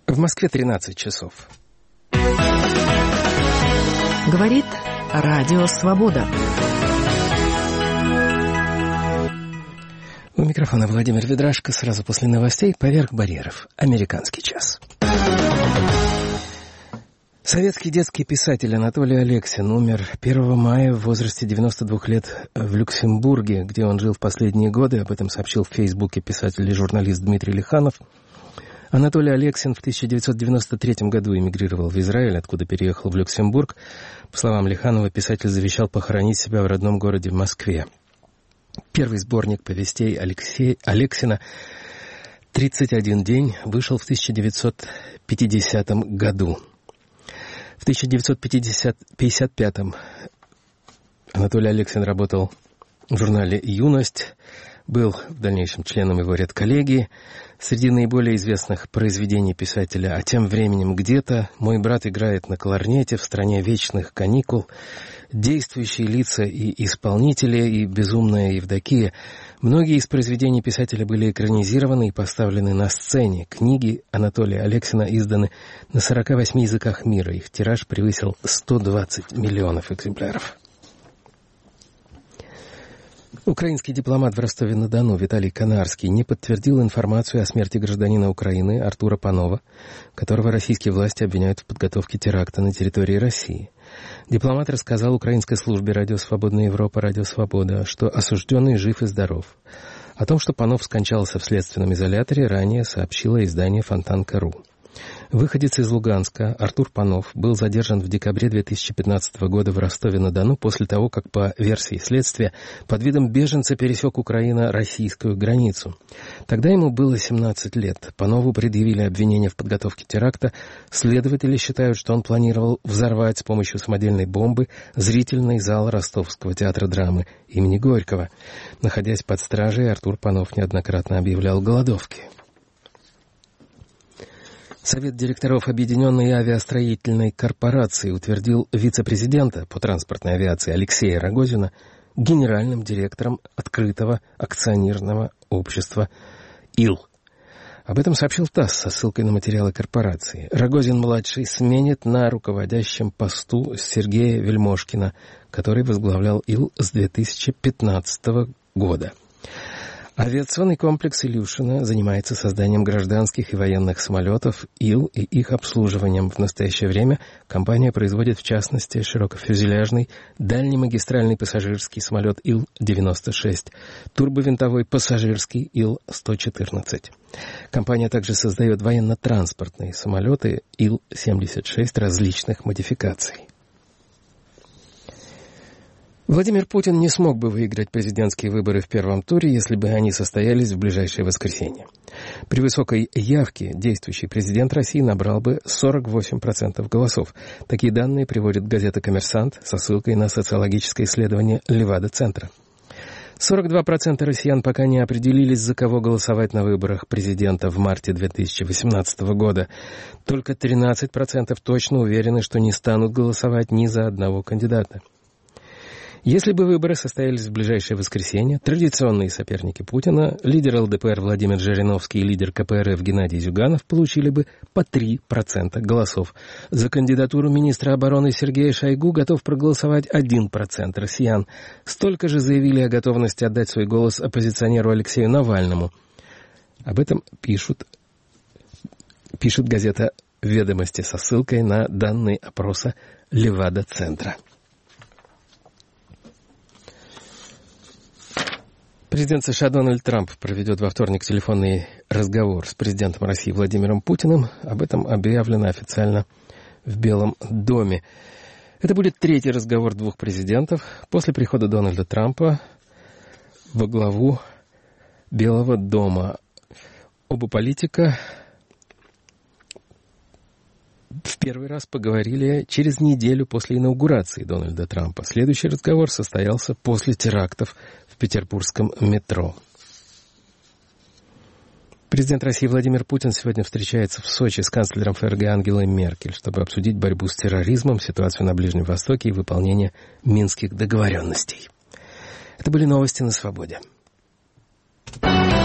В Москве 13 часов. Говорит Радио Свобода. У микрофона Владимир Ведрашко. Сразу после новостей «Поверх барьеров». Американский час. Советский детский писатель Анатолий Алексин умер 1 мая в возрасте 92 лет в Люксембурге, где он жил в последние годы. Об этом сообщил в Фейсбуке писатель и журналист Дмитрий Лиханов. Анатолий Алексин в 1993 году эмигрировал в Израиль, откуда переехал в Люксембург. По словам Лиханова, писатель завещал похоронить себя в родном городе Москве. Первый сборник повестей Алексина «31 день» вышел в 1950 году. В 1955 Анатолий Алексин работал в журнале «Юность», был в дальнейшем членом его редколлегии. Среди наиболее известных произведений писателя «А тем временем где-то», «Мой брат играет на кларнете», «В стране вечных каникул», «Действующие лица и исполнители» и «Безумная Евдокия». Многие из произведений писателя были экранизированы и поставлены на сцене. Книги Анатолия Алексина изданы на 48 языках мира. Их тираж превысил 120 миллионов экземпляров. Украинский дипломат в Ростове-на-Дону Виталий Канарский не подтвердил информацию о смерти гражданина Украины Артура Панова, которого российские власти обвиняют в подготовке теракта на территории России. Дипломат рассказал украинской службе «Радио Свободная Европа», «Радио Свобода», что осужденный жив и здоров. О том, что Панов скончался в следственном изоляторе, ранее сообщило издание «Фонтанка.ру». Выходец из Луганска Артур Панов был задержан в декабре 2015 года в Ростове-на-Дону после того, как, по версии следствия, под видом беженца пересек Украино-российскую границу. Тогда ему было 17 лет. Панову предъявили обвинение в подготовке теракта. Следователи считают, что он планировал взорвать с помощью самодельной бомбы зрительный зал Ростовского театра драмы имени Горького. Находясь под стражей, Артур Панов неоднократно объявлял голодовки. Совет директоров Объединенной авиастроительной корпорации утвердил вице-президента по транспортной авиации Алексея Рогозина генеральным директором открытого акционерного общества «Ил». Об этом сообщил ТАСС со ссылкой на материалы корпорации. Рогозин-младший сменит на руководящем посту Сергея Вельмошкина, который возглавлял «Ил» с 2015 года. Авиационный комплекс Илюшина занимается созданием гражданских и военных самолетов Ил и их обслуживанием. В настоящее время компания производит, в частности, широкофюзеляжный дальнемагистральный пассажирский самолет Ил-96, турбовинтовой пассажирский Ил-114. Компания также создает военно-транспортные самолеты Ил-76 различных модификаций. Владимир Путин не смог бы выиграть президентские выборы в первом туре, если бы они состоялись в ближайшее воскресенье. При высокой явке действующий президент России набрал бы 48% голосов. Такие данные приводит газета «Коммерсант» со ссылкой на социологическое исследование Левада-центра. 42% россиян пока не определились, за кого голосовать на выборах президента в марте 2018 года. Только 13% точно уверены, что не станут голосовать ни за одного кандидата. Если бы выборы состоялись в ближайшее воскресенье, традиционные соперники Путина, лидер ЛДПР Владимир Жириновский и лидер КПРФ Геннадий Зюганов получили бы по 3% голосов. За кандидатуру министра обороны Сергея Шойгу готов проголосовать 1% россиян. Столько же заявили о готовности отдать свой голос оппозиционеру Алексею Навальному. Об этом пишет газета «Ведомости» со ссылкой на данные опроса Левада-центра. Президент США Дональд Трамп проведет во вторник телефонный разговор с президентом России Владимиром Путиным. Об этом объявлено официально в Белом доме. Это будет третий разговор двух президентов после прихода Дональда Трампа во главу Белого дома. Оба политика в первый раз поговорили через неделю после инаугурации Дональда Трампа. Следующий разговор состоялся после терактов в петербургском метро. Президент России Владимир Путин сегодня встречается в Сочи с канцлером ФРГ Ангелой Меркель, чтобы обсудить борьбу с терроризмом, ситуацию на Ближнем Востоке и выполнение минских договоренностей. Это были новости на Свободе.